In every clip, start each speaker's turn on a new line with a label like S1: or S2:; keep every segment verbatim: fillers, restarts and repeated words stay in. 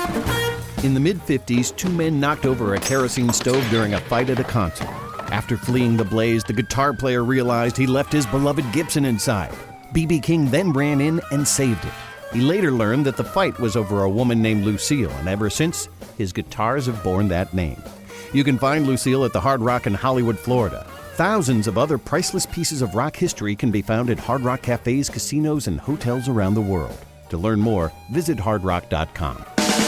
S1: In the mid-fifties, two men knocked over a kerosene stove during a fight at a concert. After fleeing the blaze, the guitar player realized he left his beloved Gibson inside. B B King then ran in and saved it. He later learned that the fight was over a woman named Lucille, and ever since, his guitars have borne that name. You can find Lucille at the Hard Rock in Hollywood, Florida. Thousands of other priceless pieces of rock history can be found at Hard Rock cafes, casinos, and hotels around the world. To learn more, visit hard rock dot com.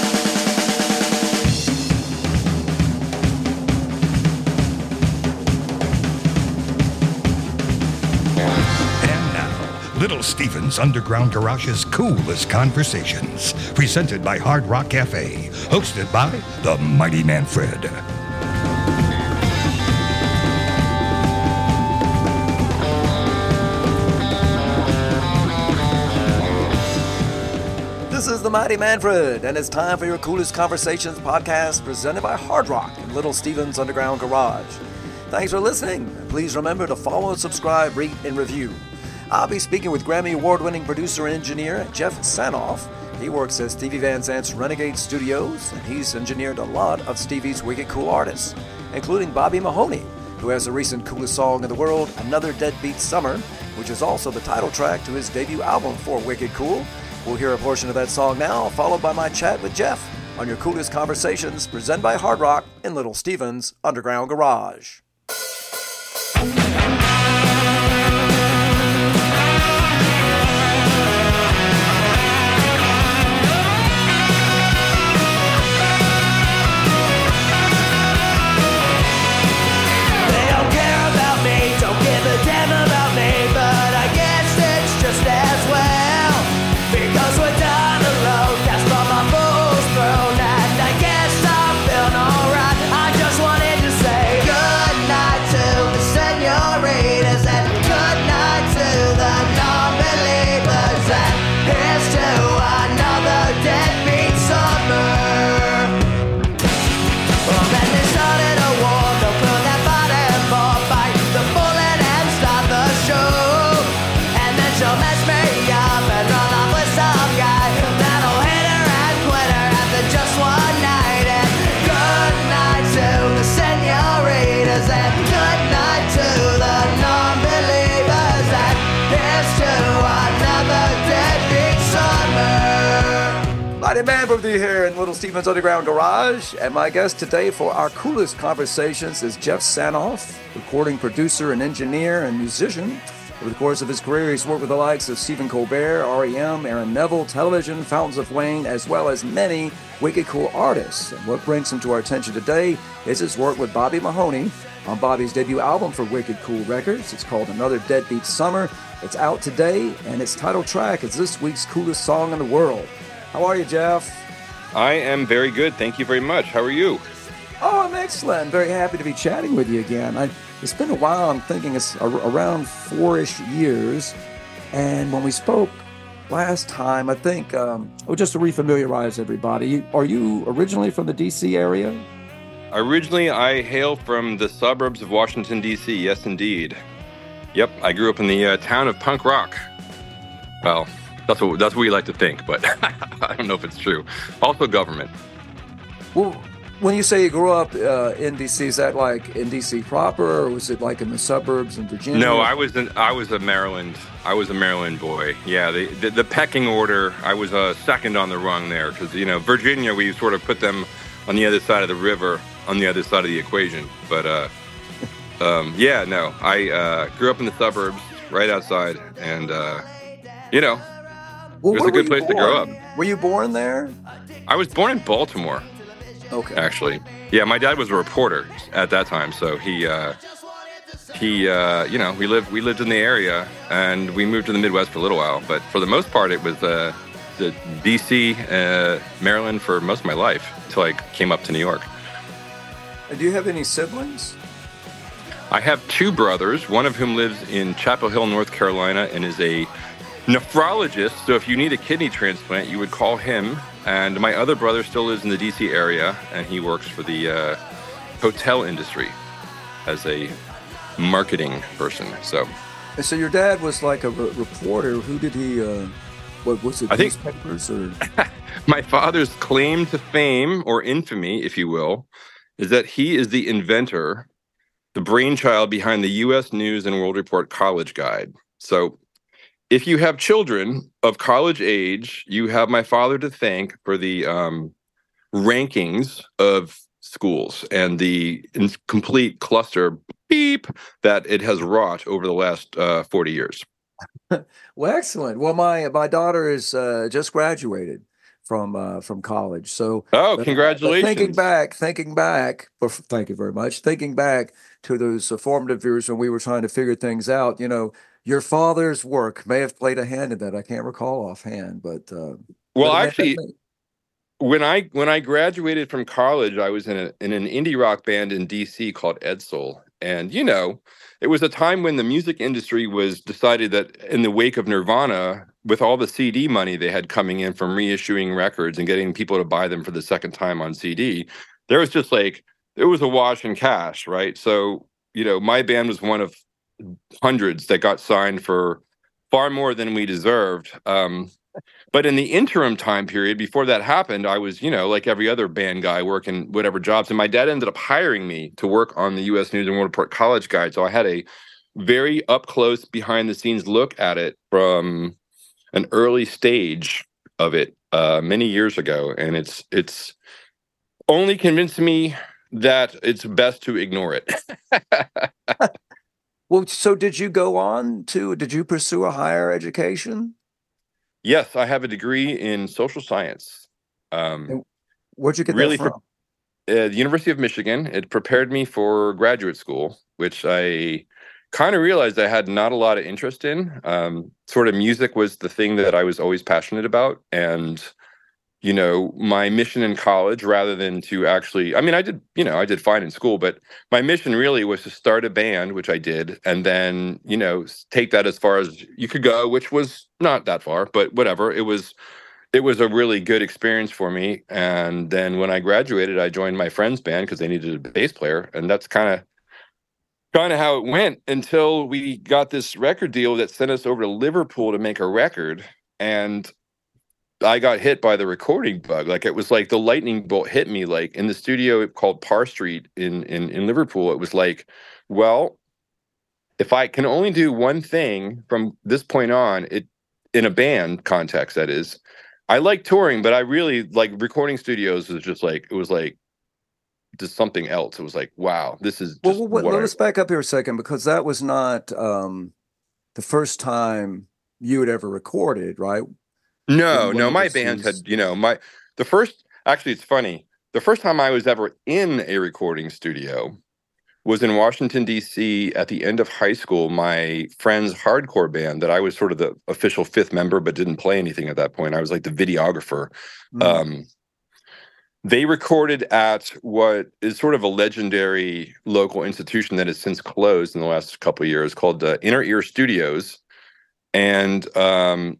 S2: Little Steven's Underground Garage's Coolest Conversations, presented by Hard Rock Cafe, hosted by the Mighty Manfred.
S3: This is the Mighty Manfred, and it's time for your Coolest Conversations podcast, presented by Hard Rock and Little Steven's Underground Garage. Thanks for listening. Please remember to follow, subscribe, rate, and review. I'll be speaking with Grammy Award-winning producer and engineer Jeff Sanoff. He works at Stevie Van Zandt's Renegade Studios, and he's engineered a lot of Stevie's wicked cool artists, including Bobby Mahoney, who has the recent coolest song in the world, Another Deadbeat Summer, which is also the title track to his debut album for Wicked Cool. We'll hear a portion of that song now, followed by my chat with Jeff on your Coolest Conversations, presented by Hard Rock and Little Steven's Underground Garage. Manfred with you here in Little Steven's Underground Garage, and my guest today for our Coolest Conversations is Jeff Sanoff, recording producer and engineer and musician. Over the course of his career, he's worked with the likes of Stephen Colbert, R E M, Aaron Neville, Television, Fountains of Wayne, as well as many wicked cool artists. And what brings him to our attention today is his work with Bobby Mahoney on Bobby's debut album for Wicked Cool Records. It's called Another Deadbeat Summer. It's out today, and its title track is this week's coolest song in the world. How are you, Jeff?
S4: I am very good. Thank you very much. How are you?
S3: Oh, I'm excellent. Very happy to be chatting with you again. I, it's been a while. I'm thinking it's a, around four-ish years. And when we spoke last time, I think, um, oh, just to refamiliarize everybody, are you originally from the D C area?
S4: Originally, I hail from the suburbs of Washington, D C Yes, indeed. Yep, I grew up in the uh, town of Punk Rock. Well, That's what that's what we like to think, but I don't know if it's true. Also government.
S3: Well, when you say you grew up uh, in D C, is that like in D C proper, or was it like in the suburbs in Virginia?
S4: No, I was in, I was a Maryland. I was a Maryland boy. Yeah, the the, the pecking order. I was uh, second on the rung there because you know Virginia, we sort of put them on the other side of the river, on the other side of the equation. But uh, um, yeah, no, I uh, grew up in the suburbs, right outside, and uh, you know.
S3: Well,
S4: it was a good place
S3: born?
S4: to grow up.
S3: Were you born there?
S4: I was born in Baltimore.
S3: Okay.
S4: Actually, yeah, my dad was a reporter at that time, so he, uh, he, uh, you know, we lived we lived in the area, and we moved to the Midwest for a little while. But for the most part, it was uh, the D C, uh, Maryland for most of my life until I came up to New York.
S3: And do you have any siblings?
S4: I have two brothers, one of whom lives in Chapel Hill, North Carolina, and is a nephrologist, so if you need a kidney transplant, you would call him. And my other brother still lives in the D C area, and he works for the uh, hotel industry as a marketing person. So,
S3: and so your dad was like a re- reporter. Who did he? Uh, what was it?
S4: I think
S3: newspapers or?
S4: My father's claim to fame, or infamy, if you will, is that he is the inventor, the brainchild behind the U S News and World Report College Guide. So if you have children of college age, you have my father to thank for the um, rankings of schools and the complete cluster beep that it has wrought over the last uh, forty years.
S3: Well, excellent. Well, my my daughter is uh, just graduated from uh, from college. So,
S4: oh,
S3: but,
S4: congratulations!
S3: But thinking back, thinking back, well, thank you very much. Thinking back to those uh, formative years when we were trying to figure things out, you know, your father's work may have played a hand in that. I can't recall offhand, but uh,
S4: well,
S3: but
S4: actually, when I when I graduated from college, I was in a in an indie rock band in D C called Edsel, and you know, it was a time when the music industry was decided that in the wake of Nirvana, with all the C D money they had coming in from reissuing records and getting people to buy them for the second time on C D, there was just like it was a wash in cash, right? So you know, my band was one of hundreds that got signed for far more than we deserved. Um, But in the interim time period before that happened, I was, you know, like every other band guy working whatever jobs. And my dad ended up hiring me to work on the U S News and World Report College Guide. So I had a very up close, behind the scenes look at it from an early stage of it uh, many years ago. And it's it's only convinced me that it's best to ignore it.
S3: Well, so did you go on to, did you pursue a higher education?
S4: Yes, I have a degree in social science. Um,
S3: Where'd you get
S4: really
S3: that from?
S4: Uh, the University of Michigan. It prepared me for graduate school, which I kind of realized I had not a lot of interest in. Um, sort of music was the thing that I was always passionate about. And, you know, my mission in college, rather than to actually, I mean, I did, you know, I did fine in school, but my mission really was to start a band, which I did, and then, you know, take that as far as you could go, which was not that far, but whatever. It was It was a really good experience for me. And then when I graduated, I joined my friend's band because they needed a bass player. And that's kind of kind of how it went until we got this record deal that sent us over to Liverpool to make a record. And I got hit by the recording bug. Like it was like the lightning bolt hit me, like in the studio called Parr Street in, in, in Liverpool. It was like, well, if I can only do one thing from this point on, it in a band context, that is, I like touring, but I really like recording studios. Was just like it was like just something else. It was like, wow, this is just
S3: well, well,
S4: what
S3: let's
S4: I,
S3: back up here a second, because that was not um, the first time you had ever recorded, right?
S4: no, no. My bands had, you know, my the first. Actually, it's funny. The first time I was ever in a recording studio was in Washington, D C at the end of high school. My friend's hardcore band that I was sort of the official fifth member, but didn't play anything at that point. I was like the videographer. Mm. Um, they recorded at what is sort of a legendary local institution that has since closed in the last couple of years called uh, Inner Ear Studios. And um,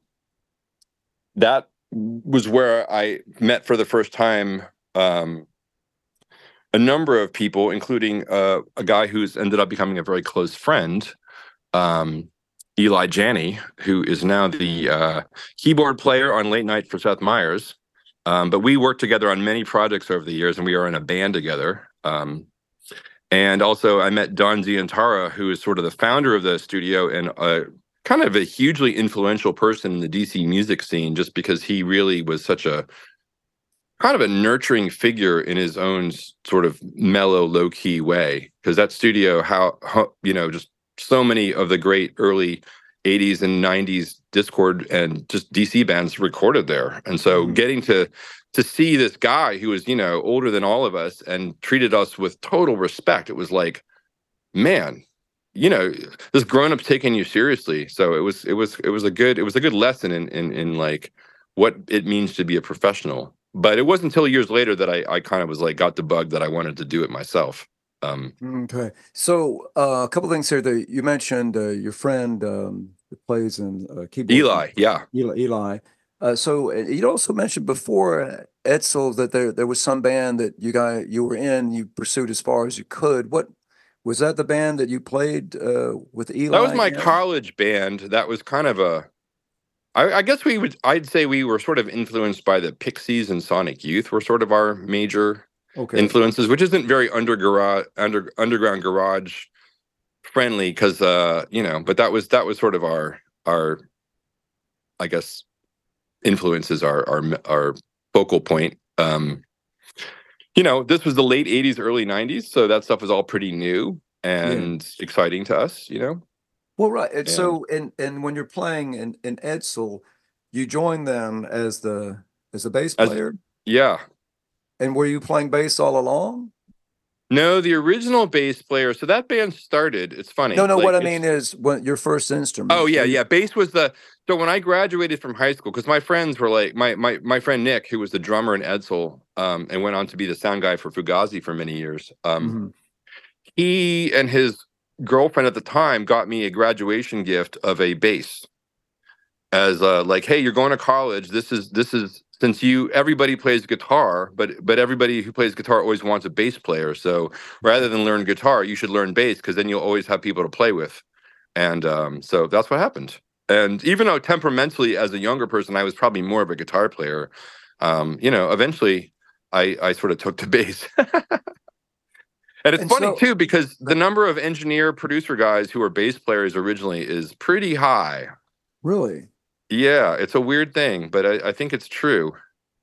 S4: that was where I met for the first time um, a number of people, including uh, a guy who's ended up becoming a very close friend, um, Eli Janney, who is now the uh, keyboard player on Late Night for Seth Meyers. Um, but we worked together on many projects over the years, and we are in a band together. Um, and also, I met Don Zientara, who is sort of the founder of the studio and a, kind of a hugely influential person in the D C music scene, just because he really was such a kind of a nurturing figure in his own sort of mellow, low-key way. Because that studio, how, how, you know, just so many of the great early eighties and nineties Discord and just D C bands recorded there. And so mm-hmm. getting to to see this guy who was, you know, older than all of us and treated us with total respect, it was like, man, you know, this grown-up's taking you seriously. So it was it was it was a good it was a good lesson in in in like what it means to be a professional. But it wasn't until years later that I, I kind of was like, got the bug that I wanted to do it myself. Um,
S3: okay. So uh, a couple things here that you mentioned, uh, your friend um, that plays in uh, keyboard.
S4: Eli, yeah.
S3: Eli. Eli. Uh, so you also mentioned before, Edsel, that there there was some band that you guys you were in, you pursued as far as you could. What was that? The band that you played uh, with Eli?
S4: That was my
S3: in?
S4: college band. That was kind of a I, I guess we would. I'd say we were sort of influenced by the Pixies and Sonic Youth. Were sort of our major
S3: Okay.
S4: influences, which isn't very under garage, under underground garage friendly, because uh, you know. But that was that was sort of our our, I guess, influences, our our our focal point. Um, you know, this was the late eighties, early nineties, so that stuff was all pretty new and yeah. exciting to us. You know.
S3: Well, right. And, and so, and and when you're playing in in Edsel, you joined them as the as a bass player.
S4: As, yeah.
S3: And were you playing bass all along?
S4: No, the original bass player. So that band started. It's funny.
S3: No, no. Like, what I mean is, when your first instrument.
S4: Oh yeah, yeah. Bass was the. So when I graduated from high school, because my friends were like my my my friend Nick, who was the drummer in Edsel, um, and went on to be the sound guy for Fugazi for many years. Um, mm-hmm. He and his girlfriend at the time got me a graduation gift of a bass. As uh, like, hey, you're going to college. This is this is. Since you, everybody plays guitar, but but everybody who plays guitar always wants a bass player. So rather than learn guitar, you should learn bass, because then you'll always have people to play with. And um, so that's what happened. And even though temperamentally, as a younger person, I was probably more of a guitar player, um, you know, eventually I, I sort of took to bass. And it's and funny, so, too, because the number of engineer producer guys who are bass players originally is pretty high.
S3: Really?
S4: Yeah, it's a weird thing, but I, I think it's true.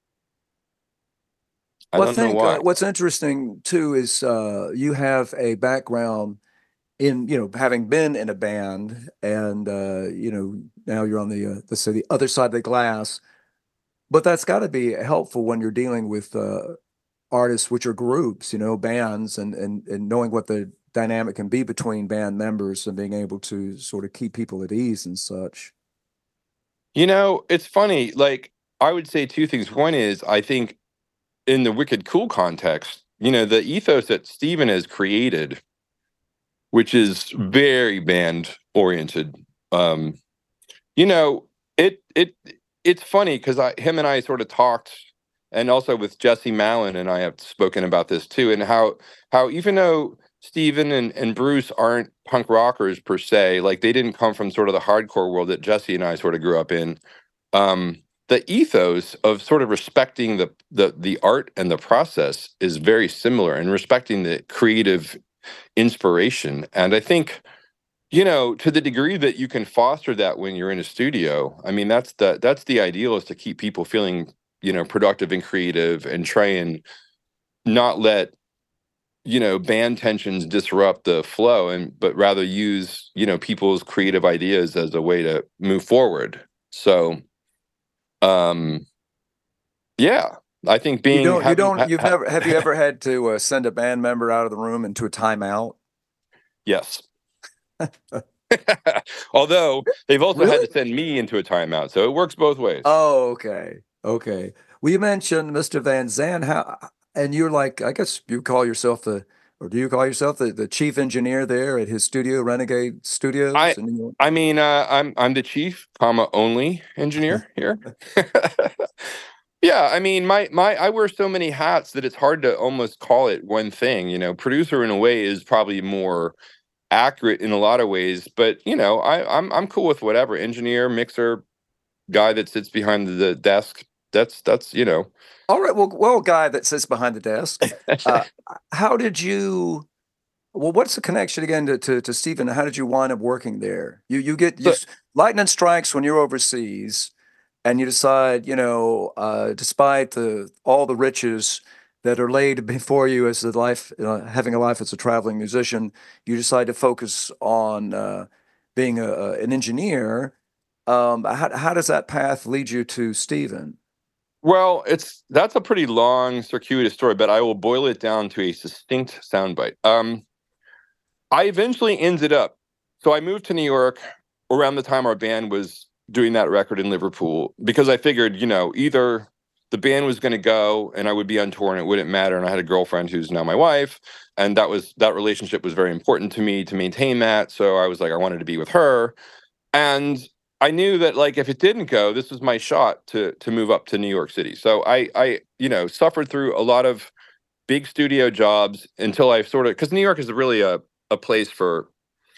S4: I
S3: well,
S4: don't
S3: I think
S4: know why.
S3: Uh, what's interesting too is uh, you have a background in, you know, having been in a band, and uh, you know, now you're on the uh, let's say the other side of the glass. But that's got to be helpful when you're dealing with uh, artists, which are groups, you know, bands, and and and knowing what the dynamic can be between band members and being able to sort of keep people at ease and such.
S4: You know, it's funny. Like, I would say two things. One is, I think in the Wicked Cool context, you know, the ethos that Steven has created, which is very band oriented. Um, you know, it it it's funny because I him and I sort of talked, and also with Jesse Malin and I have spoken about this too, and how how even though Steven and, and Bruce aren't punk rockers per se, like they didn't come from sort of the hardcore world that Jesse and I sort of grew up in. Um, the ethos of sort of respecting the, the the art and the process is very similar, and respecting the creative inspiration. And I think, you know, to the degree that you can foster that when you're in a studio, I mean, that's the that's the ideal, is to keep people feeling, you know, productive and creative, and try and not let, you know, band tensions disrupt the flow, and but rather use, you know, people's creative ideas as a way to move forward. So, um, yeah, I think being
S3: you don't,
S4: having,
S3: you don't you've
S4: ha-
S3: never have you ever had to uh, send a band member out of the room into a timeout?
S4: Yes. Although they've also
S3: Really?
S4: had to send me into a timeout, so it works both ways.
S3: Oh, okay, okay. Well, you mentioned Mister Van Zandt. How? And you're like, I guess you call yourself the, or do you call yourself the, the chief engineer there at his studio, Renegade Studios?
S4: I,
S3: in New York?
S4: I mean, uh, I'm I'm the chief, comma, only engineer here. Yeah, I mean, my my I wear so many hats that it's hard to almost call it one thing. You know, producer in a way is probably more accurate in a lot of ways, but you know, I I'm I'm cool with whatever. Engineer, mixer, guy that sits behind the desk. That's that's you know.
S3: All right. Well, well, guy that sits behind the desk. Uh, how did you? Well, what's the connection again to, to to Steven? How did you wind up working there? You you get you,
S4: So,
S3: lightning strikes when you're overseas, and you decide, you know, uh, despite the all the riches that are laid before you as the life, uh, having a life as a traveling musician, you decide to focus on uh, being a, a, an engineer. Um, how how does that path lead you to Steven?
S4: well, it's that's a pretty long, circuitous story, but I will boil it down to a succinct soundbite. Um, I eventually ended up, so I moved to New York around the time our band was doing that record in Liverpool, because I figured, you know, either the band was going to go and I would be on tour and it wouldn't matter, and I had a girlfriend who's now my wife, and that was that relationship was very important to me to maintain that. So I was like, I wanted to be with her, and I knew that, like, if it didn't go, this was my shot to to move up to New York City. So I, I, you know, suffered through a lot of big studio jobs until I sort of, because New York is really a, a place for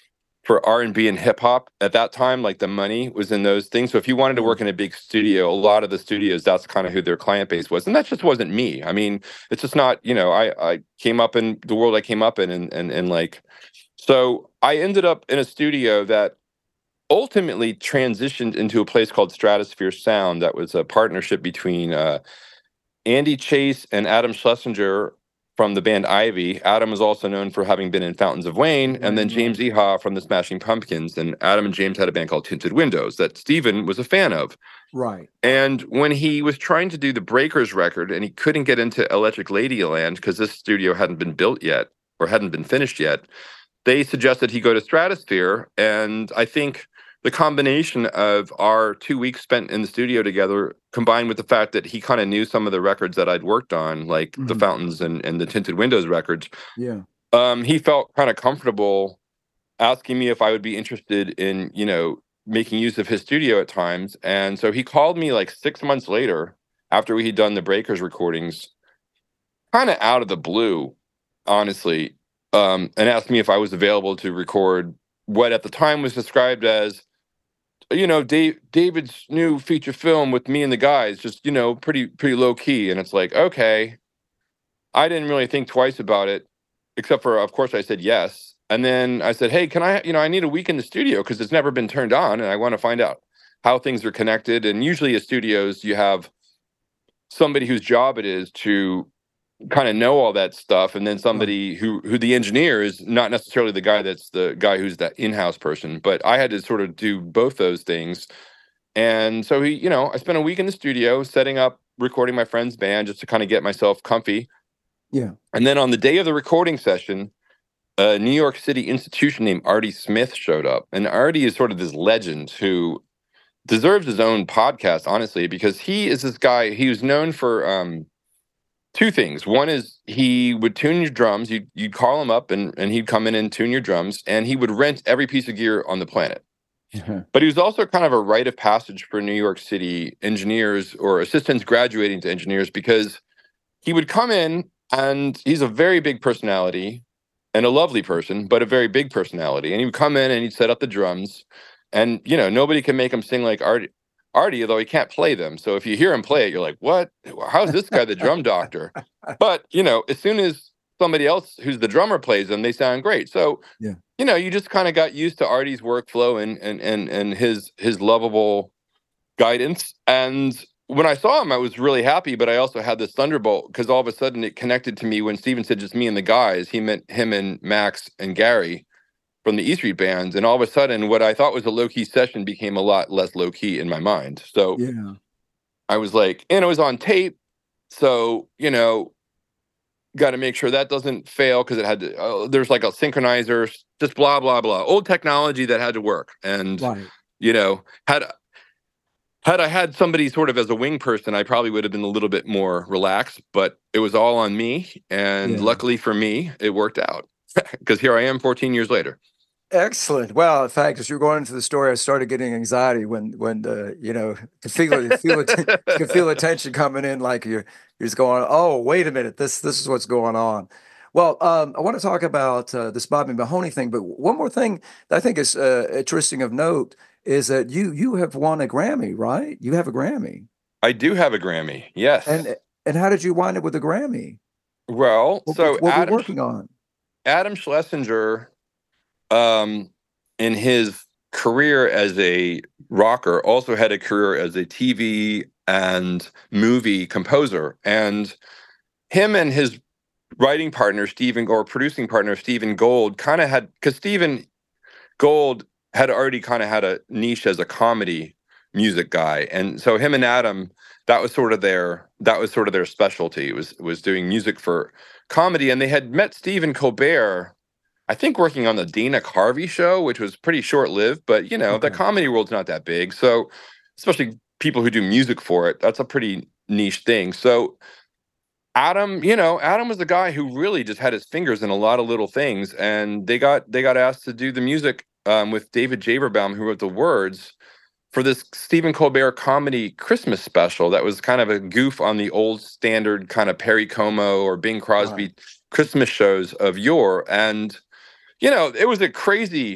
S4: for R and B and hip hop at that time. Like the money was in those things. So if you wanted to work in a big studio, a lot of the studios, that's kind of who their client base was. And that just wasn't me. I mean, it's just not, you know, I, I came up in the world I came up in and, and, and like, so I ended up in a studio that ultimately transitioned into a place called Stratosphere Sound. That was a partnership between uh, Andy Chase and Adam Schlesinger from the band Ivy. Adam is also known for having been in Fountains of Wayne, and then James Iha from the Smashing Pumpkins. And Adam and James had a band called Tinted Windows that Steven was a fan of.
S3: Right.
S4: And when he was trying to do the Breakers record and he couldn't get into Electric Ladyland because this studio hadn't been built yet or hadn't been finished yet, they suggested he go to Stratosphere. And I think the combination of our two weeks spent in the studio together, combined with the fact that he kind of knew some of the records that I'd worked on, like mm-hmm. the Fountains and, and the Tinted Windows records,
S3: yeah,
S4: um, he felt kind of comfortable asking me if I would be interested in, you know, making use of his studio at times. And so he called me like six months later after we had done the Breakers recordings, kind of out of the blue, honestly, um, and asked me if I was available to record what at the time was described as, you know, Dave, David's new feature film with me and the guys, just, you know, pretty, pretty low key. And it's like, okay, I didn't really think twice about it, except for, of course, I said yes. And then I said, hey, can I, you know, I need a week in the studio because it's never been turned on and I want to find out how things are connected. And usually at studios, you have somebody whose job it is to kind of know all that stuff, and then somebody who who the engineer is not necessarily the guy that's the guy who's that in-house person, but I had to sort of do both those things. And so he, you know, I spent a week in the studio setting up, recording my friend's band just to kind of get myself comfy.
S3: Yeah.
S4: And then on the day of the recording session, a New York City institution named Artie Smith showed up, and Artie is sort of this legend who deserves his own podcast, honestly, because he is this guy. He was known for um two things. One is he would tune your drums. You'd, you'd call him up and, and he'd come in and tune your drums, and he would rent every piece of gear on the planet. Mm-hmm. But he was also kind of a rite of passage for New York City engineers or assistants graduating to engineers, because he would come in and he's a very big personality and a lovely person, but a very big personality. And he would come in and he'd set up the drums, and, you know, nobody can make him sing like Artie. Artie, although he can't play them. So if you hear him play it, you're like, what? How's this guy the drum doctor? But, you know, as soon as somebody else who's the drummer plays them, they sound great. So,
S3: yeah.
S4: you know, you just kind of got used to Artie's workflow and and and and his his lovable guidance. And when I saw him, I was really happy, but I also had this thunderbolt because all of a sudden it connected to me when Steven said just me and the guys. He meant him and Max and Gary from the E Street bands, and all of a sudden what I thought was a low-key session became a lot less low-key in my mind. So
S3: yeah,
S4: I was like, and it was on tape, so, you know, got to make sure that doesn't fail because it had to, uh, there's like a synchronizer, just blah, blah, blah, old technology that had to work. And,
S3: right.
S4: you know, had had I had somebody sort of as a wing person, I probably would have been a little bit more relaxed, but it was all on me. And yeah. Luckily for me, it worked out because here I am fourteen years later.
S3: Excellent. Well, in fact, as you're going into the story, I started getting anxiety when, when uh, you know, could feel feel it, could feel the tension coming in, like you're you're just going, oh, wait a minute, this this is what's going on. Well, um, I want to talk about uh, this Bobby Mahoney thing, but one more thing that I think is uh, interesting of note is that you you have won a Grammy, right? You have a Grammy.
S4: I do have a Grammy, yes.
S3: And and how did you wind up with a Grammy?
S4: Well,
S3: what,
S4: so
S3: what
S4: Adam,
S3: were you working on?
S4: Adam Schlesinger. Um, in his career as a rocker, also had a career as a T V and movie composer. And him and his writing partner, Stephen, or producing partner, Stephen Gold, kind of had, because Stephen Gold had already kind of had a niche as a comedy music guy. And so him and Adam, that was sort of their, that was sort of their specialty, was, was doing music for comedy. And they had met Stephen Colbert, I think, working on the Dana Carvey show, which was pretty short-lived, but, you know, okay. The comedy world's not that big. So especially people who do music for it, that's a pretty niche thing. So Adam, you know, Adam was the guy who really just had his fingers in a lot of little things. And they got they got asked to do the music um, with David Jaberbaum, who wrote the words for this Stephen Colbert comedy Christmas special that was kind of a goof on the old standard kind of Perry Como or Bing Crosby right. Christmas shows of yore. And you know, it was a crazy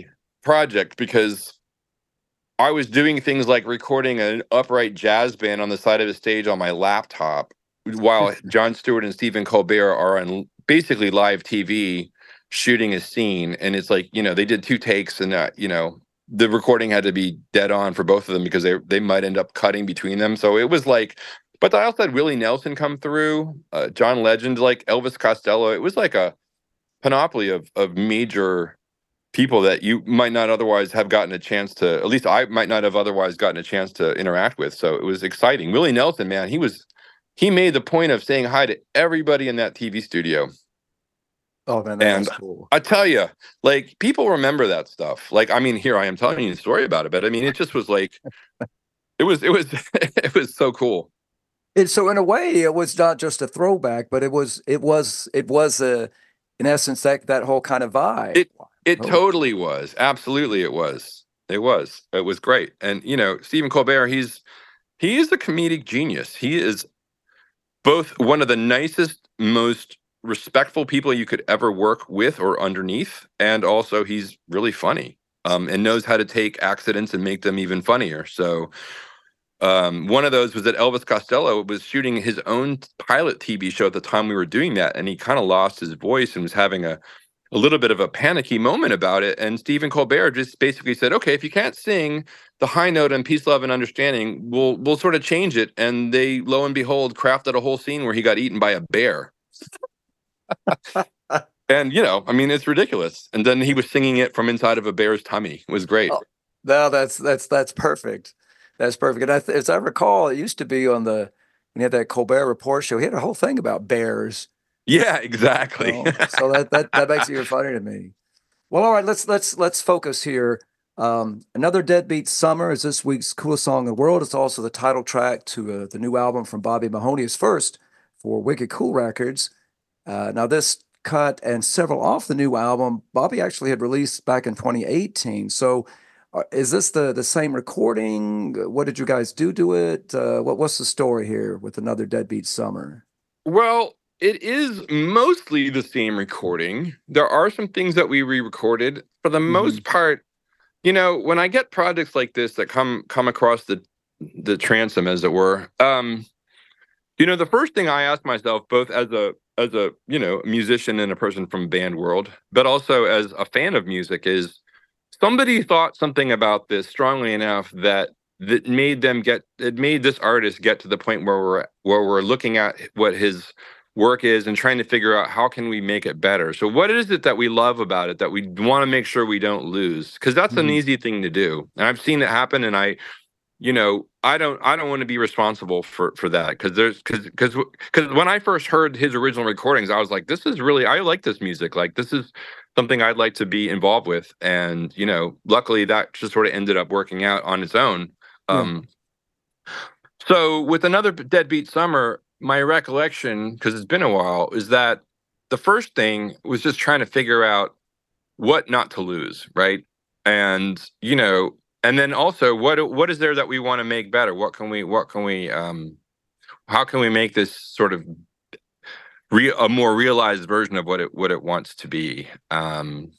S4: project because I was doing things like recording an upright jazz band on the side of a stage on my laptop while Jon Stewart and Stephen Colbert are on basically live T V shooting a scene. And it's like, you know, they did two takes and, uh, you know, the recording had to be dead on for both of them because they they might end up cutting between them. So it was like, but I also had Willie Nelson come through, uh, John Legend, like Elvis Costello. It was like a panoply of of major people that you might not otherwise have gotten a chance to, at least I might not have otherwise gotten a chance to interact with. So it was exciting. Willie Nelson, man, he was, he made the point of saying hi to everybody in that T V studio.
S3: Oh man, that's cool.
S4: I tell you, like, people remember that stuff. Like, I mean, here I am telling you a story about it, but I mean, it just was like, it was, it was, it was so cool.
S3: And so in a way, it was not just a throwback, but it was, it was, it was a, in essence, that that whole kind of vibe.
S4: It, it oh. totally was. Absolutely, it was. It was. It was great. And you know, Stephen Colbert, he's he is a comedic genius. He is both one of the nicest, most respectful people you could ever work with or underneath, and also he's really funny, um, and knows how to take accidents and make them even funnier. So um, one of those was that Elvis Costello was shooting his own pilot T V show at the time we were doing that, and he kind of lost his voice and was having a, a little bit of a panicky moment about it. And Stephen Colbert just basically said, okay, if you can't sing the high note on Peace, Love, and Understanding, we'll we'll sort of change it. And they, lo and behold, crafted a whole scene where he got eaten by a bear. And, you know, I mean, it's ridiculous. And then he was singing it from inside of a bear's tummy. It was great.
S3: Oh, no, that's that's that's perfect. That's perfect. And I th- as I recall, it used to be on the, when you had that Colbert Report show, he had a whole thing about bears.
S4: Yeah, exactly.
S3: You know? So that, that that makes it even funny to me. Well, all right, let's let's let's focus here. Um, Another Deadbeat Summer is this week's coolest song in the world. It's also the title track to uh, the new album from Bobby Mahoney, his first for Wicked Cool Records. Uh, now, this cut and several off the new album, Bobby actually had released back in twenty eighteen. So, uh, is this the the same recording? What did you guys do to it? Uh, what what's the story here with Another Deadbeat Summer?
S4: Well, it is mostly the same recording. There are some things that we re-recorded. For the mm-hmm. most part, you know, when I get projects like this that come come across the the transom, as it were, um, you know, the first thing I ask myself, both as a as a, you know, musician and a person from band world, but also as a fan of music, is somebody thought something about this strongly enough that that made them get, it made this artist get to the point where we're where we're looking at what his work is and trying to figure out how can we make it better. So what is it that we love about it that we want to make sure we don't lose? Because that's mm-hmm. an easy thing to do. And I've seen it happen, and I, you know, I don't I don't want to be responsible for for that, because there's because because because when I first heard his original recordings, I was like, this is really, I like this music. Like, this is something I'd like to be involved with. And, you know, luckily that just sort of ended up working out on its own. Yeah. Um, so with Another Deadbeat Summer, my recollection, because it's been a while, is that the first thing was just trying to figure out what not to lose, right? And, you know, and then also what what is there that we want to make better? What can we what can we um how can we make this sort of re- a more realized version of what it what it wants to be? Um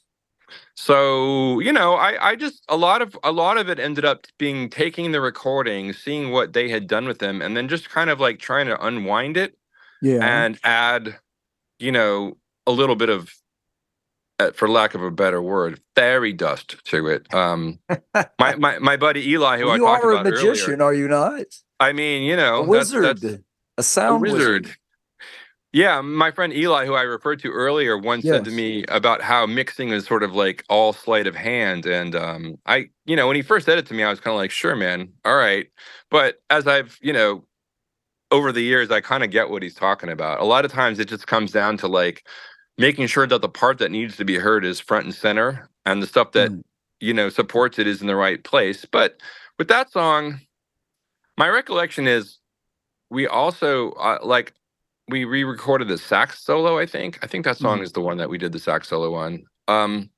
S4: So, you know, I, I just, a lot of, a lot of it ended up being taking the recording, seeing what they had done with them, and then just kind of like trying to unwind it, yeah, and add, you know, a little bit of, uh, for lack of a better word, fairy dust to it. Um, my, my, my buddy Eli, who
S3: well,
S4: I
S3: you
S4: talked
S3: are
S4: about
S3: a magician,
S4: earlier,
S3: are you not?
S4: I mean, you know,
S3: a wizard,
S4: that's, that's
S3: a sound
S4: a wizard.
S3: wizard.
S4: Yeah, my friend Eli, who I referred to earlier, once yes. said to me about how mixing is sort of like all sleight of hand. And um, I, you know, when he first said it to me, I was kind of like, sure, man, all right. But as I've, you know, over the years, I kind of get what he's talking about. A lot of times it just comes down to like making sure that the part that needs to be heard is front and center, and the stuff that, mm. you know, supports it is in the right place. But with that song, my recollection is we also uh, like, we re-recorded the sax solo, I think. I think that song mm-hmm. is the one that we did the sax solo on. Um,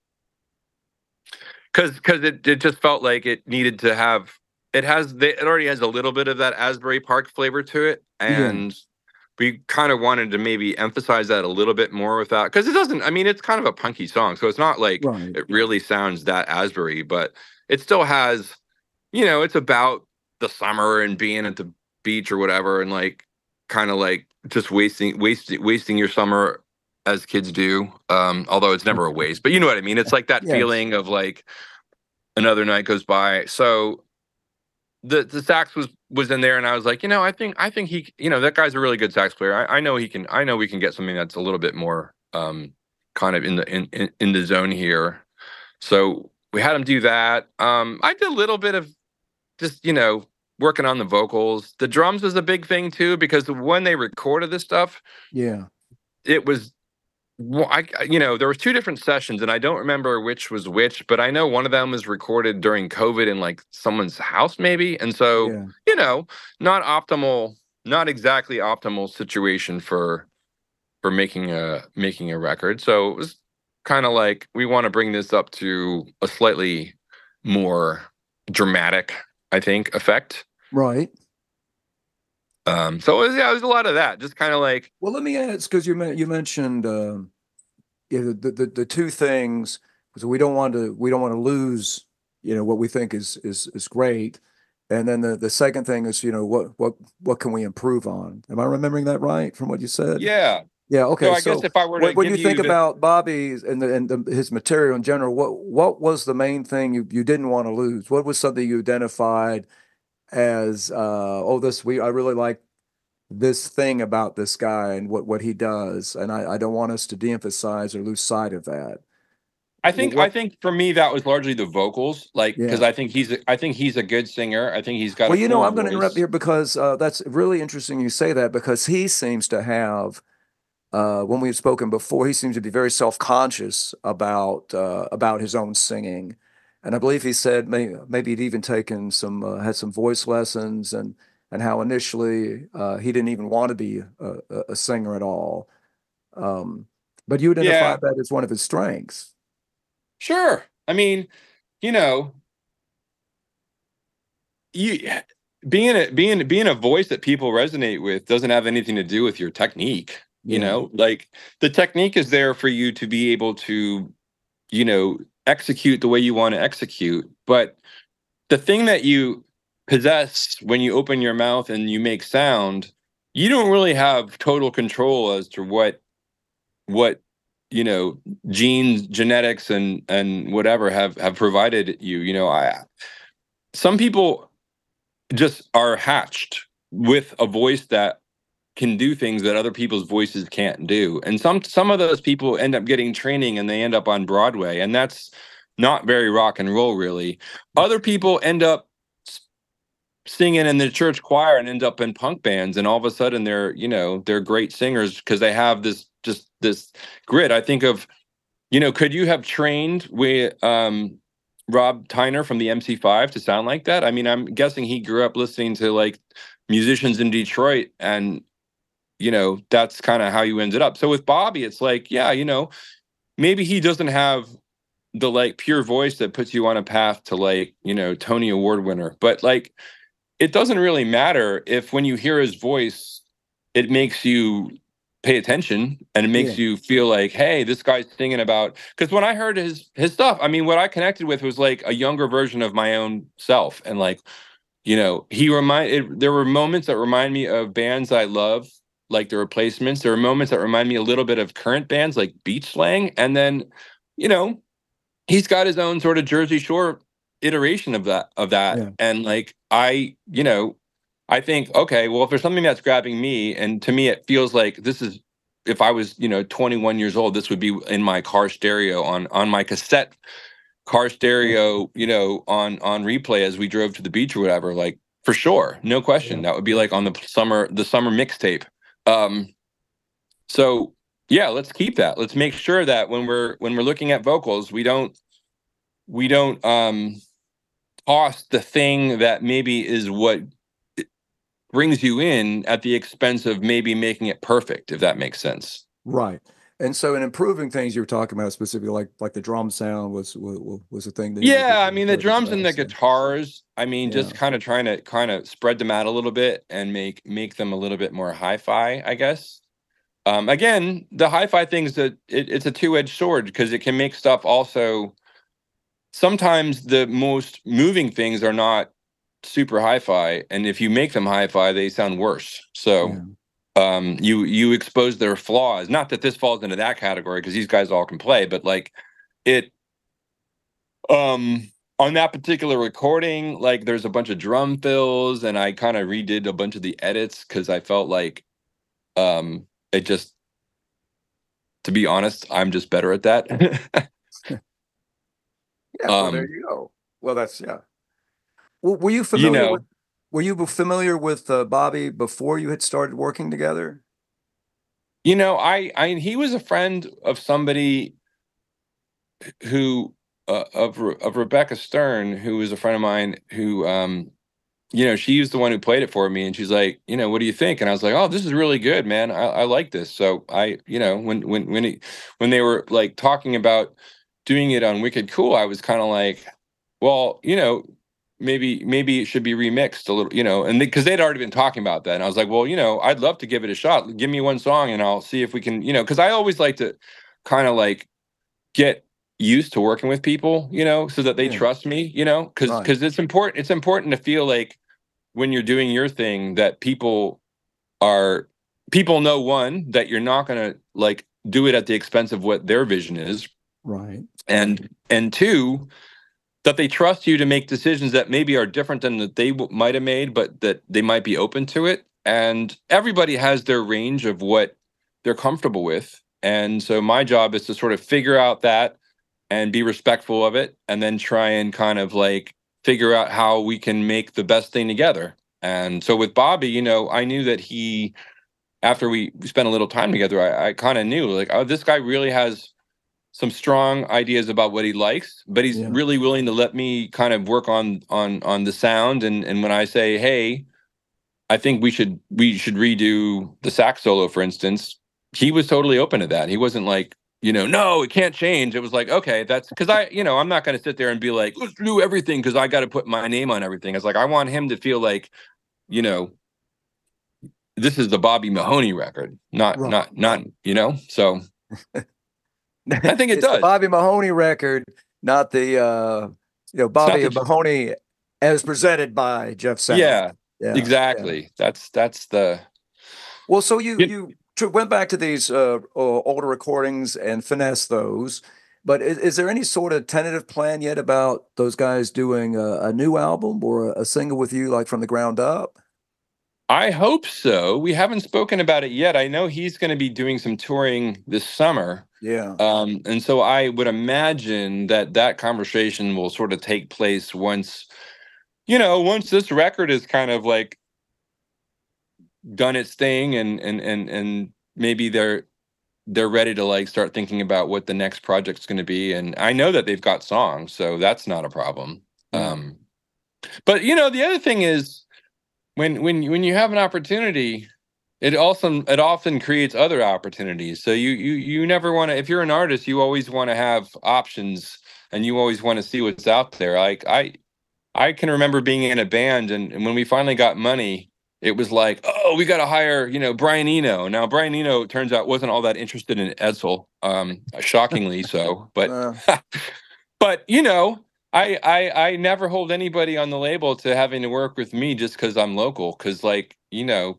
S4: cause, cause it, it just felt like it needed to have, it has, it already has a little bit of that Asbury Park flavor to it. And, yeah. we kind of wanted to maybe emphasize that a little bit more without, because it doesn't, I mean, it's kind of a punky song, so it's not like
S3: Right.
S4: it really sounds that Asbury, but it still has, you know, it's about the summer and being at the beach or whatever, and like kind of like just wasting wasting wasting your summer as kids do. Um, although it's never a waste, but you know what I mean. It's like that
S3: Yes.
S4: feeling of like another night goes by. So the the sax was was in there, and I was like, you know, I think I think he, you know, that guy's a really good sax player. I, I know he can. I know we can get something that's a little bit more um, kind of in the in, in in the zone here. So we had him do that. Um, I did a little bit of just, you know, working on the vocals. The drums was a big thing too, because when they recorded this stuff,
S3: Yeah.
S4: it was, well, I, you know, there was two different sessions, and I don't remember which was which, but I know one of them was recorded during COVID in like someone's house, maybe. And so,
S3: Yeah.
S4: you know, not optimal, not exactly optimal situation for for making a making a record. So it was kind of like, we want to bring this up to a slightly more dramatic, I think, effect.
S3: Right.
S4: Um, so it was, yeah, it was a lot of that, just kind of like,
S3: Well, let me ask, because you men- you mentioned um, yeah, the, the the two things. So we don't want to we don't want to lose, you know, what we think is is is great, and then the the second thing is, you know, what what what can we improve on? Am I remembering that right from what you said?
S4: yeah.
S3: Yeah. Okay.
S4: So I
S3: So
S4: guess if I were to
S3: when, when
S4: give
S3: you think
S4: you the-
S3: about Bobby's and the, and the, his material in general, what what was the main thing you, you didn't want to lose? What was something you identified as uh, oh, this we I really like this thing about this guy and what what he does, and I, I don't want us to de-emphasize or lose sight of that.
S4: I think
S3: What-
S4: I think for me that was largely the vocals, like, because
S3: Yeah.
S4: I think he's a, I think he's a good singer. I think he's got.
S3: Well,
S4: a
S3: you know,
S4: cool
S3: I'm going to interrupt
S4: voice.
S3: here because uh, that's really interesting you say that, because he seems to have, uh, when we've spoken before, he seems to be very self-conscious about uh, about his own singing, and I believe he said may, maybe he'd even taken some uh, had some voice lessons, and and how initially uh, he didn't even want to be a, a- a singer at all. Um, but you identified
S4: Yeah.
S3: that as one of his strengths.
S4: Sure. I mean, you know, you being a being being a voice that people resonate with doesn't have anything to do with your technique. You
S3: Yeah.
S4: know, like the technique is there for you to be able to, you know, execute the way you want to execute. But the thing that you possess when you open your mouth and you make sound, you don't really have total control as to what what you know genes, genetics, and and whatever have have provided you. You know, I some people just are hatched with a voice that can do things that other people's voices can't do, and some some of those people end up getting training and they end up on Broadway, and that's not very rock and roll, really. Other people end up s- singing in the church choir and end up in punk bands, and all of a sudden they're, you know, they're great singers because they have this just this grit. I think of, you know, could you have trained with um Rob Tyner from the M C five to sound like that? I mean, I'm guessing he grew up listening to like musicians in Detroit, and you know, that's kind of how you ended up. So with Bobby, it's like, yeah, you know, maybe he doesn't have the like pure voice that puts you on a path to like, you know, Tony Award winner, but like, it doesn't really matter if when you hear his voice, it makes you pay attention and it makes
S3: Yeah.
S4: you feel like, hey, this guy's singing about, because when I heard his his stuff, I mean, what I connected with was like a younger version of my own self. And like, you know, he reminded, there were moments that remind me of bands I love, like The Replacements. There are moments that remind me a little bit of current bands like Beach Slang. And then, you know, he's got his own sort of Jersey Shore iteration of that, of that.
S3: Yeah.
S4: And like, I, you know, I think, okay, well, if there's something that's grabbing me, and to me, it feels like this is, if I was, you know, twenty-one years old, this would be in my car stereo on, on my cassette car stereo, you know, on, on replay as we drove to the beach or whatever, like for sure. No question.
S3: Yeah.
S4: That would be like on the summer, the summer mixtape. Um, so yeah, let's keep that. Let's make sure that when we're, when we're looking at vocals, we don't, we don't, um, toss the thing that maybe is what brings you in at the expense of maybe making it perfect, if that makes sense.
S3: Right. And so in improving things you were talking about specifically, like like the drum sound was was, was a thing that you
S4: Yeah, I
S3: were
S4: mean the
S3: focused
S4: drums
S3: on,
S4: and the
S3: so,
S4: guitars. I mean,
S3: yeah.
S4: just kind of trying to kind of spread them out a little bit and make make them a little bit more hi-fi, I guess. Um, again, the hi-fi things that it, it's a two-edged sword because it can make stuff also. Sometimes the most moving things are not super hi-fi, and if you make them hi-fi, they sound worse. So.
S3: Yeah.
S4: Um, you you expose their flaws. Not that this falls into that category because these guys all can play, but like it um on that particular recording, like there's a bunch of drum fills, and I kind of redid a bunch of the edits because I felt like um it just, to be honest, I'm just better at that.
S3: Yeah, well, there
S4: um
S3: you go. Well, that's yeah. W- Were you
S4: you
S3: familiar with
S4: know,
S3: Were you familiar with uh, Bobby before you had started working together?
S4: you know, I I he was a friend of somebody who uh, of Re- of Rebecca Stern, who was a friend of mine who um you know, she was the one who played it for me, and she's like, you know, what do you think? And I was like, oh, this is really good, man. I, I like this. So I, you know, when when when it, when they were like talking about doing it on Wicked Cool, I was kind of like, well, you know, maybe maybe it should be remixed a little, you know, and because they'd already been talking about that, and I was like, well, you know, I'd love to give it a shot. Give me one song, and I'll see if we can, you know, because I always like to kind of like get used to working with people, you know, so that they
S3: Yeah.
S4: trust me, you know, because
S3: Right.
S4: because it's important. It's important to feel like when you're doing your thing that people are people know, one, that you're not going to like do it at the expense of what their vision is,
S3: Right.
S4: and and two, that they trust you to make decisions that maybe are different than that they w- might have made, but that they might be open to it. And everybody has their range of what they're comfortable with, and so my job is to sort of figure out that and be respectful of it, and then try and kind of like figure out how we can make the best thing together. And so with Bobby, you know, I knew that he, after we spent a little time together, I, I kind of knew like, oh, this guy really has some strong ideas about what he likes, but he's
S3: Yeah.
S4: really willing to let me kind of work on on on the sound. And and when I say, hey, I think we should we should redo the sax solo, for instance, he was totally open to that. He wasn't like, you know, no, it can't change. It was like, okay, that's because I, you know, I'm not going to sit there and be like, let's do everything because I got to put my name on everything. It's like I want him to feel like, you know, this is the Bobby Mahoney record, not
S3: Right.
S4: not not, you know. So I think it
S3: It's the
S4: does.
S3: Bobby Mahoney record, not the uh, you know
S4: It's not
S3: Bobby
S4: the
S3: Mahoney as presented by Jeff Sound.
S4: yeah,
S3: Yeah. Yeah.
S4: exactly. That's that's the
S3: Well, so you
S4: you,
S3: you tr- went back to these uh, uh, older recordings and finessed those, but is, is there any sort of tentative plan yet about those guys doing a, a new album or a, a single with you, like from the ground up?
S4: I hope so. We haven't spoken about it yet. I know he's going to be doing some touring this summer.
S3: Yeah.
S4: Um, and so I would imagine that that conversation will sort of take place once, you know, once this record is kind of like done its thing, and and and and maybe they're they're ready to like start thinking about what the next project's going to be. And I know that they've got songs, so that's not a problem.
S3: Yeah.
S4: Um, but you know, the other thing is when when when you have an opportunity, it also it often creates other opportunities. So you you you never want to, if you're an artist, you always want to have options, and you always want to see what's out there. Like I I can remember being in a band, and, and when we finally got money, it was like, oh, we got to hire, you know, Brian Eno. Now Brian Eno, it turns out, wasn't all that interested in Edsel, um, shockingly so. But
S3: Uh,
S4: but you know, I I I never hold anybody on the label to having to work with me just because I'm local. Because like, you know,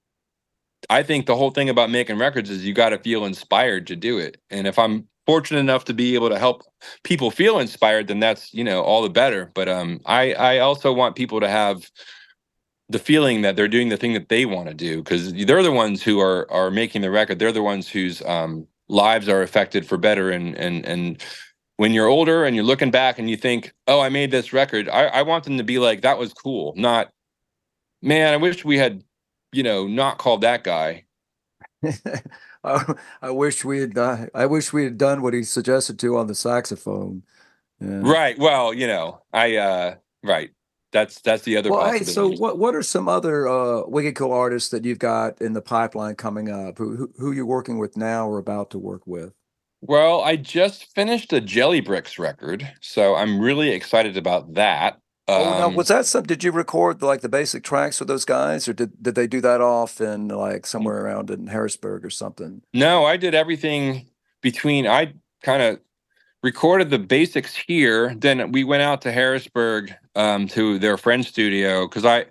S4: I think the whole thing about making records is you got to feel inspired to do it. And if I'm fortunate enough to be able to help people feel inspired, then that's, you know, all the better. But um, I, I also want people to have the feeling that they're doing the thing that they want to do, because they're the ones who are are making the record. They're the ones whose um, lives are affected for better. And and and when you're older and you're looking back and you think, oh, I made this record, I, I want them to be like, that was cool. Not, man, I wish we had, you know, not called that guy.
S3: I, I wish we had. Uh, I wish we had done what he suggested to on the saxophone. Yeah.
S4: Right. Well, you know, I uh right. that's that's the other
S3: Well, hey, so
S4: possibility.
S3: what what are some other uh, wicked cool artists that you've got in the pipeline coming up? Who who, who you're working with now or about to work with?
S4: Well, I just finished a Jelly Bricks record, so I'm really excited about that.
S3: Oh, now
S4: Um,
S3: was that some? Did you record like the basic tracks with those guys, or did did they do that off in like somewhere around in Harrisburg or something?
S4: no, I did everything between. I kind of recorded the basics here. Then we went out to Harrisburg um, to their friend's studio because I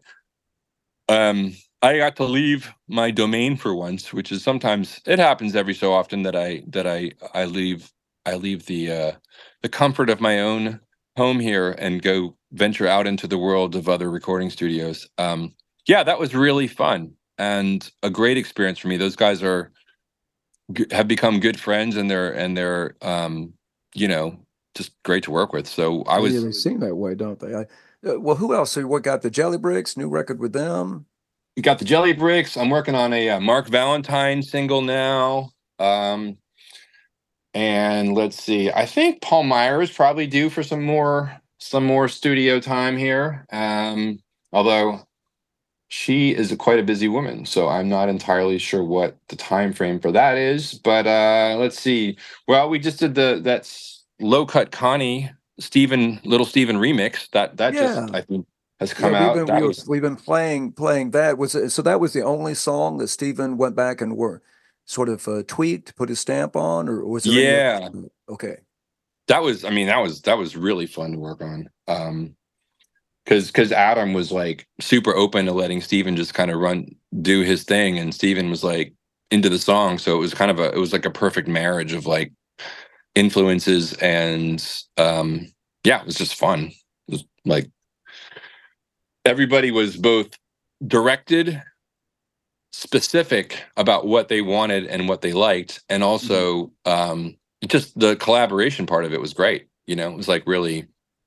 S4: um, I got to leave my domain for once, which is sometimes it happens every so often that I that I I leave I leave the uh, the comfort of my own home here and go venture out into the world of other recording studios. Um, yeah, that was really fun and a great experience for me. Those guys are have become good friends and they're and they're um, you know, just great to work with. So I
S3: Oh, yeah,
S4: was
S3: they seem that way, don't they? I, uh, well, who else? So what got the Jelly Bricks new record with them?
S4: got the Jelly Bricks. I'm working on a, uh Mark Valentine single now. Um, and let's see. I think Paul Meyer is probably due for some more some more studio time here. Um, although she is a quite a busy woman, so I'm not entirely sure what the time frame for that is. But uh, let's see. Well, we just did the that's Low Cut Connie Stephen Little Stephen remix. That that
S3: Yeah,
S4: just I think has
S3: yeah,
S4: come
S3: we've
S4: out.
S3: been we
S4: That
S3: were,
S4: was
S3: we've been playing playing that. Was it, so that was the only song that Stephen went back and were sort of uh, tweaked, put his stamp on, or was there any other?
S4: yeah.
S3: Okay.
S4: That was, I mean, that was that was really fun to work on. Um, because because Adam was like super open to letting Steven just kind of run do his thing, and Steven was like into the song, so it was kind of a it was like a perfect marriage of like influences and um yeah, it was just fun. It was like everybody was both directed, specific about what they wanted and what they liked, and also um just the collaboration part of it was great. You know, it was like really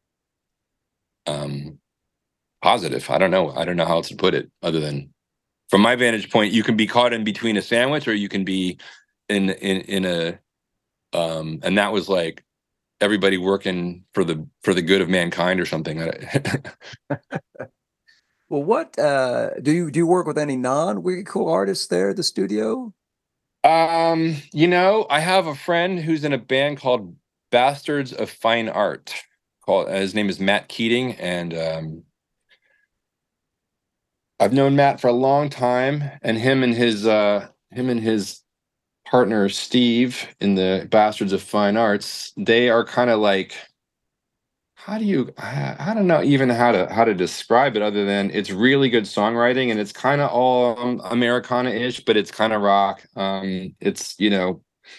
S4: um positive. I don't know. I don't know how else to put it other than from my vantage point, you can be caught in between a sandwich or you can be in in in a um and that was like everybody working for the for the good of mankind or something.
S3: Well, what uh, do you do you work with any non-wicked cool artists there at the studio?
S4: um, you know, I have a friend who's in a band called Bastards of Fine Art. Called uh, his name is Matt Keating, and um I've known Matt for a long time, and him and his uh him and his partner Steve in the Bastards of Fine Arts, they are kind of like how do you I, I don't know even how to how to describe it other than it's really good songwriting and it's kind of all um, Americana-ish, but it's kind of rock. Um, it's you know,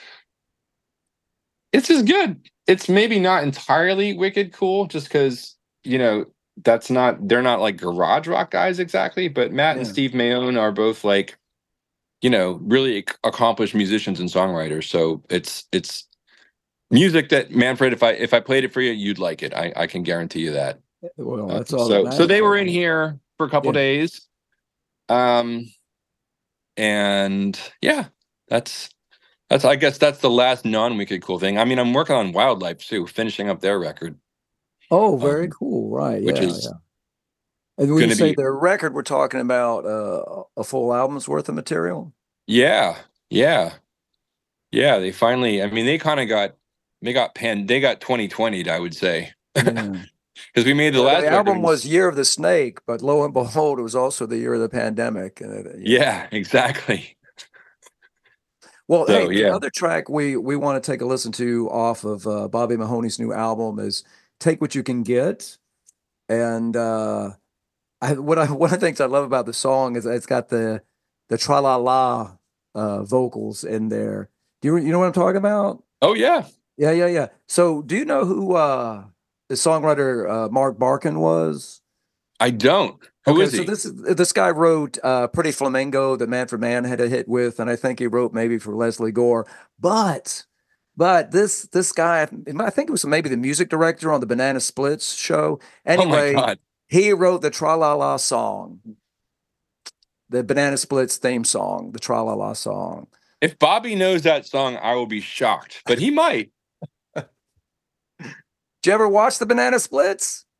S4: it's just good. It's maybe not entirely wicked cool, just because you know that's not they're not like garage rock guys exactly, but Matt and
S3: Yeah.
S4: Steve Mayone are both like you know really ac- accomplished musicians and songwriters. So it's it's music that Manfred, if I if I played it for you, you'd like it. I I can guarantee you that.
S3: Well,
S4: Uh,
S3: that's all that
S4: so so
S3: matters,
S4: they were in
S3: right?
S4: here for a couple
S3: Yeah.
S4: days, um, and yeah, that's that's I guess that's the last non-wicked cool thing. I mean, I'm working on Wildlife too, finishing up their record,
S3: Oh, very
S4: um,
S3: cool. Right.
S4: which
S3: Yeah.
S4: is
S3: Yeah. And when
S4: going
S3: you
S4: to
S3: say
S4: be
S3: the record, we're talking about uh, a full album's worth of material.
S4: yeah yeah yeah. They finally, I mean, they kind of got they got pan they got twenty twenty, I would say,
S3: Yeah.
S4: because we made the
S3: Yeah,
S4: last
S3: the
S4: record.
S3: album was Year of the Snake, but lo and behold, it was also the year of the pandemic. And it, you know.
S4: Yeah, exactly.
S3: Well, hey,
S4: So
S3: the
S4: yeah.
S3: other track we we want to take a listen to off of uh, Bobby Mahoney's new album is "Take What You Can Get," and uh, I what I one of the things I love about the song is it's got the the tra la la uh, vocals in there. Do you you know what I'm talking about?
S4: Oh yeah.
S3: Yeah, yeah, yeah. So, do you know who uh, the songwriter uh, Mark Barkin was?
S4: I don't. Who
S3: Okay,
S4: is
S3: so
S4: he?
S3: this is this guy wrote uh, "Pretty Flamingo" that Manfred Mann had a hit with, and I think he wrote maybe for Leslie Gore. But but this this guy, I think it was maybe the music director on the Banana Splits show.
S4: Oh my
S3: Anyway,
S4: God.
S3: he wrote the Tra La La song, the Banana Splits theme song, the Tra La La song.
S4: If Bobby knows that song, I will be shocked, but he might.
S3: Did you ever watch the Banana Splits?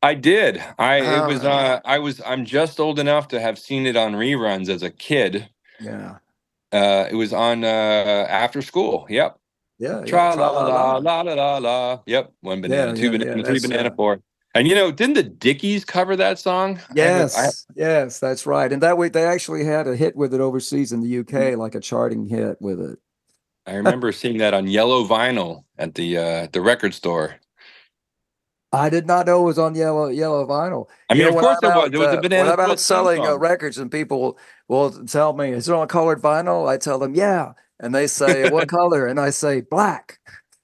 S4: I did. I it
S3: Oh,
S4: was. Uh, I was. I'm just old enough to have seen it on reruns as a kid.
S3: yeah.
S4: Uh, it was on uh, after school. Yep.
S3: Yeah, yeah.
S4: Tra
S3: Tra
S4: la
S3: la
S4: la
S3: la.
S4: la la la la. Yep. One
S3: Yeah,
S4: banana, two
S3: yeah, yeah.
S4: banana, three
S3: That's
S4: banana,
S3: uh,
S4: four. And you know, didn't the Dickies cover that song? I have a, I have,
S3: yes, yes, that's right. And that way they actually had a hit with it overseas in the U K, like a charting hit with it.
S4: I remember seeing that on yellow vinyl at the uh, the record store.
S3: I did not know it was on yellow yellow vinyl.
S4: I
S3: You
S4: mean,
S3: know,
S4: of
S3: when
S4: course
S3: I'm
S4: it was.
S3: out
S4: It was a
S3: uh, when
S4: Banana
S3: I'm out
S4: Split theme
S3: selling uh,
S4: song.
S3: records and people will tell me, "Is it on colored vinyl?" I tell them, "Yeah," and they say, "What color?" And I say, "Black."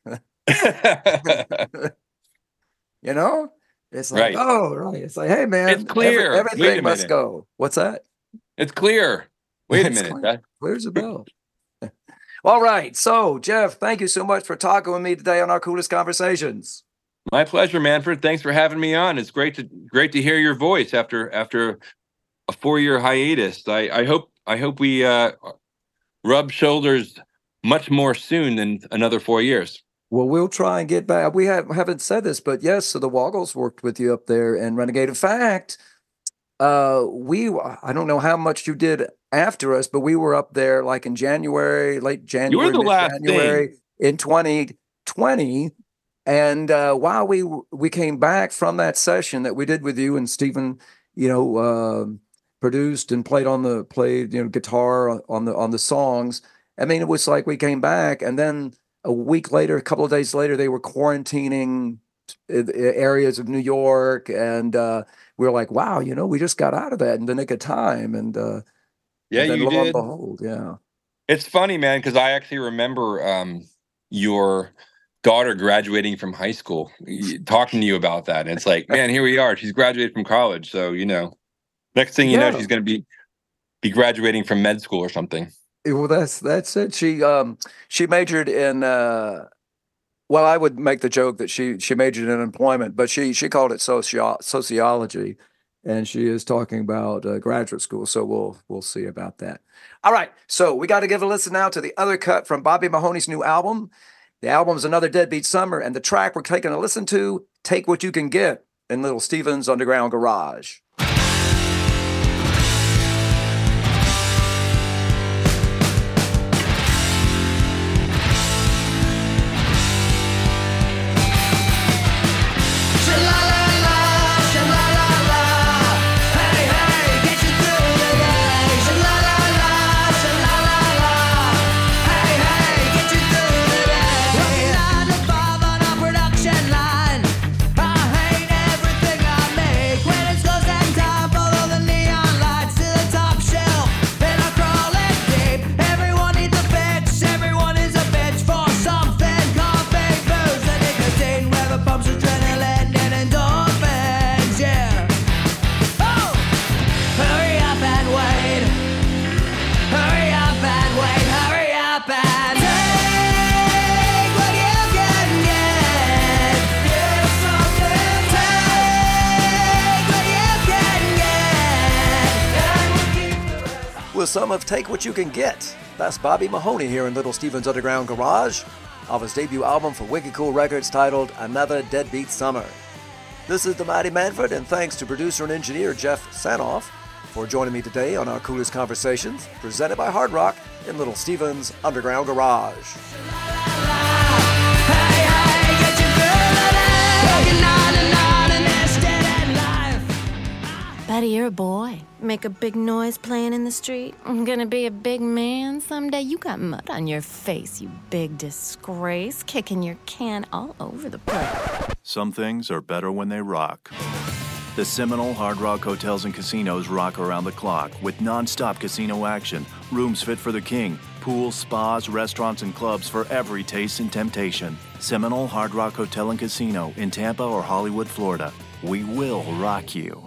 S3: You know, it's like,
S4: Right.
S3: oh, right. It's like, hey,
S4: It's
S3: man, every,
S4: clear. Wait
S3: everything
S4: a
S3: must
S4: minute.
S3: go. What's that?
S4: It's clear. Wait a
S3: It's
S4: minute.
S3: clear.
S4: That-
S3: Clear as a bell. All right. So, Jeff, thank you so much for talking with me today on our coolest conversations.
S4: My pleasure, Manfred. Thanks for having me on. It's great to great to hear your voice after after a four year hiatus. I, I hope I hope we uh, rub shoulders much more soon than another four years.
S3: Well, we'll try and get back. We have, haven't said this, but yes, so the Woggles worked with you up there in Renegade. In fact, uh, we, I don't know how much you did after us, but we were up there like in January, late January,
S4: You were the last
S3: mid-January
S4: thing.
S3: in twenty twenty. And uh, while we we came back from that session that we did with you and Stephen, you know, uh, produced and played on the played you know guitar on the on the songs. I mean, it was like we came back, and then a week later, a couple of days later, they were quarantining areas of New York, and uh, we were like, "Wow, you know, we just got out of that in the nick of time." And uh,
S4: Yeah,
S3: and then
S4: you
S3: lo and
S4: did.
S3: behold, yeah.
S4: It's funny, man, because I actually remember um, your daughter graduating from high school, talking to you about that. And it's like, man, here we are. She's graduated from college, so you know, next thing you
S3: Yeah.
S4: know, she's going to be be graduating from med school or something.
S3: Well, that's that's it. She um she majored in uh well, I would make the joke that she she majored in employment, but she she called it socio- sociology, and she is talking about uh, graduate school. So we'll we'll see about that. All right, so we got to give a listen now to the other cut from Bobby Mahoney's new album. The album's Another Deadbeat Summer, and the track we're taking a listen to, Take What You Can Get, in Little Steven's Underground Garage. With some of Take What You Can Get. That's Bobby Mahoney here in Little Steven's Underground Garage of his debut album for Wicked Cool Records titled Another Deadbeat Summer. This is the Mighty Manfred, and thanks to producer and engineer Jeff Sanoff for joining me today on our coolest conversations, presented by Hard Rock in Little Steven's Underground Garage.
S5: Buddy, you're a boy. Make a big noise playing in the street. I'm gonna be a big man someday. You got mud on your face, you big disgrace. Kicking your can all over the place.
S6: Some things are better when they rock. The Seminole Hard Rock Hotels and Casinos rock around the clock with non-stop casino action, rooms fit for the king, pools, spas, restaurants, and clubs for every taste and temptation. Seminole Hard Rock Hotel and Casino in Tampa or Hollywood, Florida. We will rock you.